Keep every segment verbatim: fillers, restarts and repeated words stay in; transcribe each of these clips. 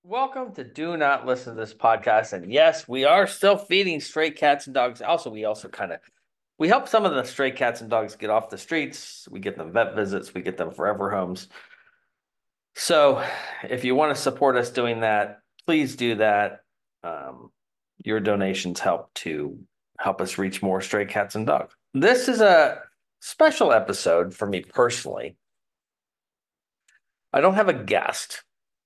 Welcome to Do Not Listen to This podcast. And yes, we are still feeding stray cats and dogs. Also, we also kind of we help some of the stray cats and dogs get off the streets. We get them vet visits, we get them forever homes. So if you want to support us doing that, please do that. Um, your donations help to help us reach more stray cats and dogs. This is a special episode for me personally. I don't have a guest.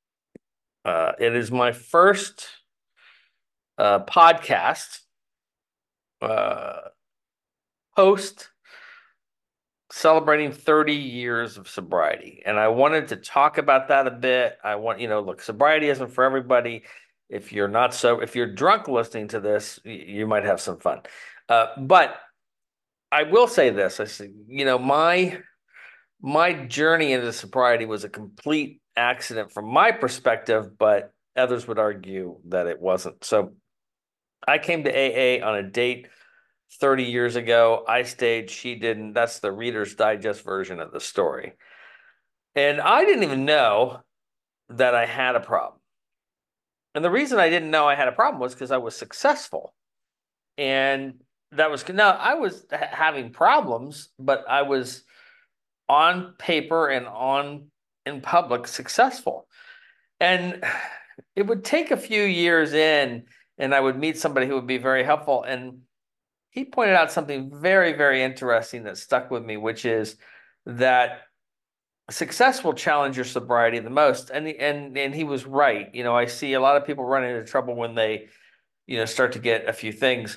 Uh, it is my first uh, podcast uh, post celebrating thirty years of sobriety. And I wanted to talk about that a bit. I want, you know, look, sobriety isn't for everybody. If you're not so, if you're drunk listening to this, you might have some fun. Uh, but I will say this, I say, you know, my my journey into sobriety was a complete accident from my perspective, but others would argue that it wasn't. So I came to A A on a date thirty years ago. I stayed, she didn't. That's the Reader's Digest version of the story. And I didn't even know that I had a problem. And the reason I didn't know I had a problem was because I was successful. And that was now I was ha- having problems, but I was on paper and on in public successful. And it would take a few years in, and I would meet somebody who would be very helpful. And he pointed out something very, very interesting that stuck with me, which is that success will challenge your sobriety the most. And and and he was right. You know, I see a lot of people run into trouble when they, you know, start to get a few things.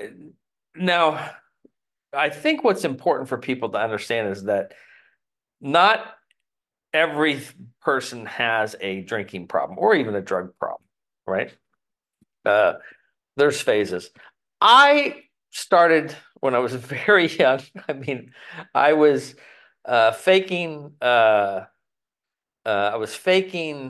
Now, I think what's important for people to understand is that not every person has a drinking problem or even a drug problem, right? Uh, there's phases. I started when I was very young. I mean, I was uh, faking. Uh, uh, I was faking.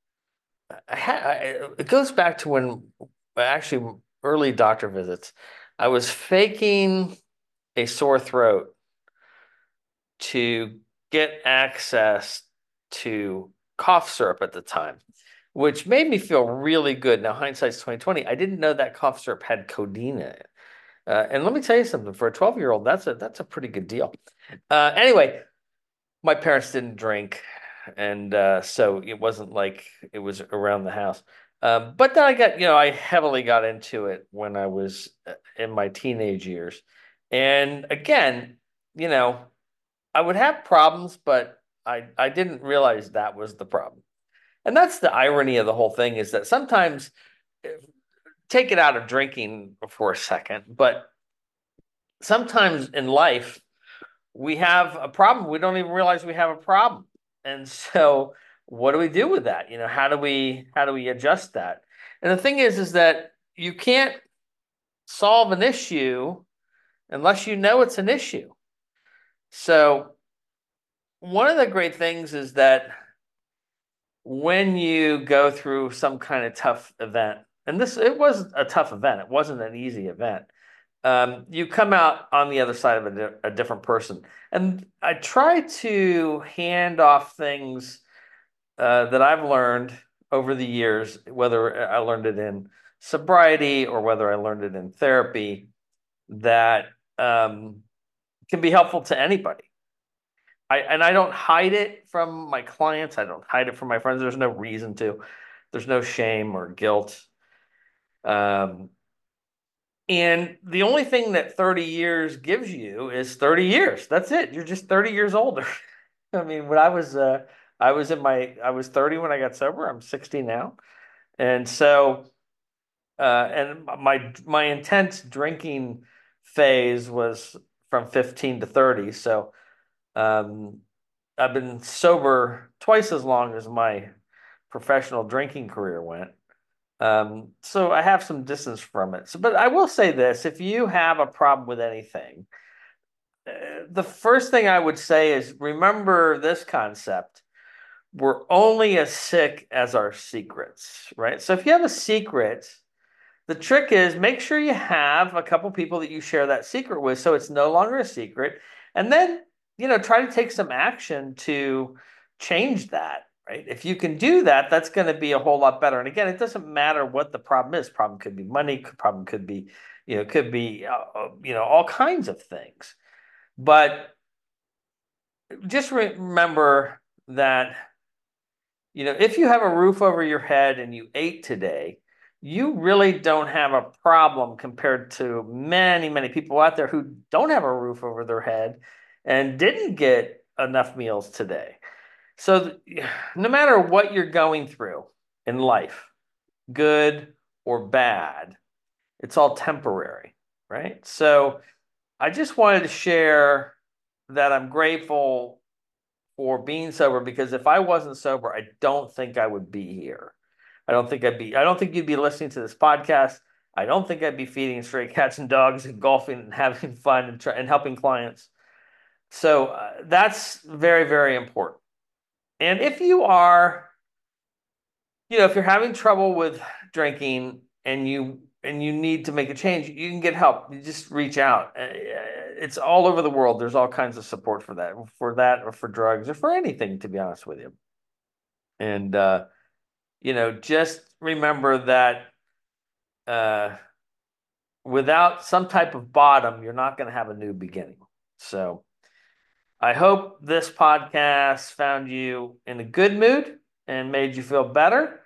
I had, I, it goes back to when actually early doctor visits. I was faking a sore throat to get access to cough syrup at the time, which made me feel really good. Now, hindsight's twenty twenty. I didn't know that cough syrup had codeine in it. Uh, and let me tell you something, for a twelve year old, that's a that's a pretty good deal. Uh, anyway, my parents didn't drink, and uh, so it wasn't like it was around the house. Um, but then I got, you know, I heavily got into it when I was uh, in my teenage years. And again, you know, I would have problems, but I I didn't realize that was the problem. And that's the irony of the whole thing is that sometimes eh, take it out of drinking for a second, but sometimes in life we have a problem. We don't even realize we have a problem. And so what do we do with that? You know, how do we how do we adjust that? And the thing is, is that you can't solve an issue unless you know it's an issue. So one of the great things is that when you go through some kind of tough event, and this it was a tough event, it wasn't an easy event. Um, you come out on the other side of a, di- a different person. And I try to hand off things uh, that I've learned over the years, whether I learned it in sobriety or whether I learned it in therapy, that um, can be helpful to anybody. I and I don't hide it from my clients. I don't hide it from my friends. There's no reason to. There's no shame or guilt. Um, And the only thing that thirty years gives you is thirty years. That's it. You're just thirty years older. I mean, when I was uh I was in my I was thirty when I got sober. I'm sixty now. And so uh and my my intense drinking phase was from fifteen to thirty. So um I've been sober twice as long as my professional drinking career went. Um, so I have some distance from it. So, but I will say this, if you have a problem with anything, uh, the first thing I would say is remember this concept. We're only as sick as our secrets, right? So if you have a secret, the trick is make sure you have a couple people that you share that secret with so it's no longer a secret. And then, you know, try to take some action to change that. right? If you can do that, that's going to be a whole lot better. And again, it doesn't matter what the problem is. Problem could be money. Problem could be, you know, could be, uh, uh, you know, all kinds of things. But just remember that, you know, if you have a roof over your head and you ate today, you really don't have a problem compared to many, many people out there who don't have a roof over their head and didn't get enough meals today. So, no matter what you're going through in life, good or bad, it's all temporary, right? So, I just wanted to share that I'm grateful for being sober, because if I wasn't sober, I don't think I would be here. I don't think I'd be, I don't think you'd be listening to this podcast. I don't think I'd be feeding stray cats and dogs and golfing and having fun and, try, and helping clients. So uh, that's very, very important. And if you are, you know, if you're having trouble with drinking and you and you need to make a change, you can get help. You just reach out. Uh, It's all over the world. There's all kinds of support for that, for that, or for drugs, or for anything, to be honest with you. And uh, you know, just remember that uh, without some type of bottom, you're not going to have a new beginning. So I hope this podcast found you in a good mood and made you feel better,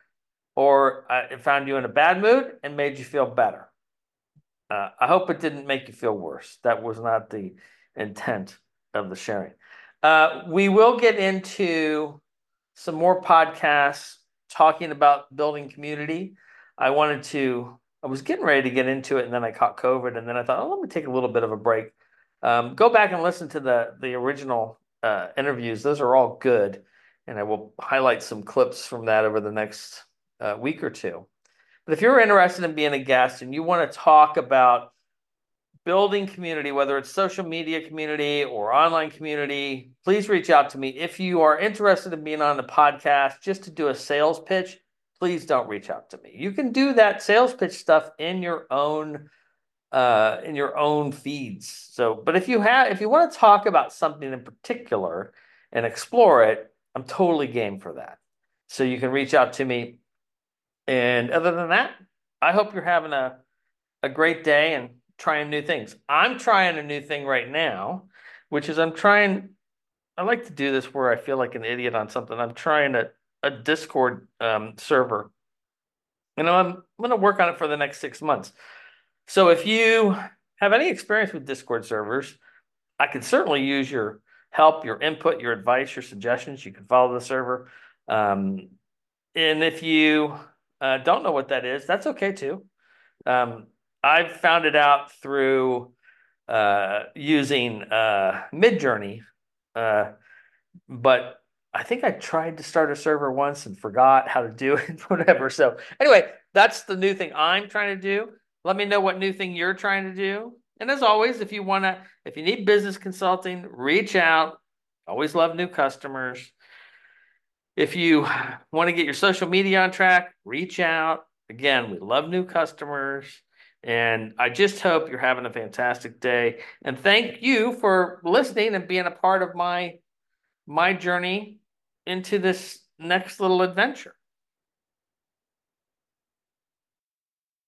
or uh, it found you in a bad mood and made you feel better. Uh, I hope it didn't make you feel worse. That was not the intent of the sharing. Uh, we will get into some more podcasts talking about building community. I wanted to, I was getting ready to get into it, and then I caught COVID, and then I thought, oh, let me take a little bit of a break. Um, go back and listen to the the original uh, interviews. Those are all good, and I will highlight some clips from that over the next uh, week or two. But if you're interested in being a guest and you want to talk about building community, whether it's social media community or online community, please reach out to me. If you are interested in being on the podcast just to do a sales pitch, please don't reach out to me. You can do that sales pitch stuff in your own uh, in your own feeds. So, but if you have if you want to talk about something in particular and explore it, I'm totally game for that. So you can reach out to me. And other than that, I hope you're having a, a great day and trying new things. I'm trying a new thing right now, which is I'm trying, I like to do this where I feel like an idiot on something. I'm trying a, a Discord um, server. And I'm, I'm going to work on it for the next six months. So if you have any experience with Discord servers, I could certainly use your help, your input, your advice, your suggestions. You can follow the server. Um, and if you uh, don't know what that is, that's okay too. Um, I've found it out through uh, using uh, Midjourney, uh, but I think I tried to start a server once and forgot how to do it, whatever. So anyway, that's the new thing I'm trying to do. Let me know what new thing you're trying to do. And as always, if you want to, if you need business consulting, reach out. Always love new customers. If you want to get your social media on track, reach out. Again, we love new customers. And I just hope you're having a fantastic day. And thank you for listening and being a part of my my journey into this next little adventure.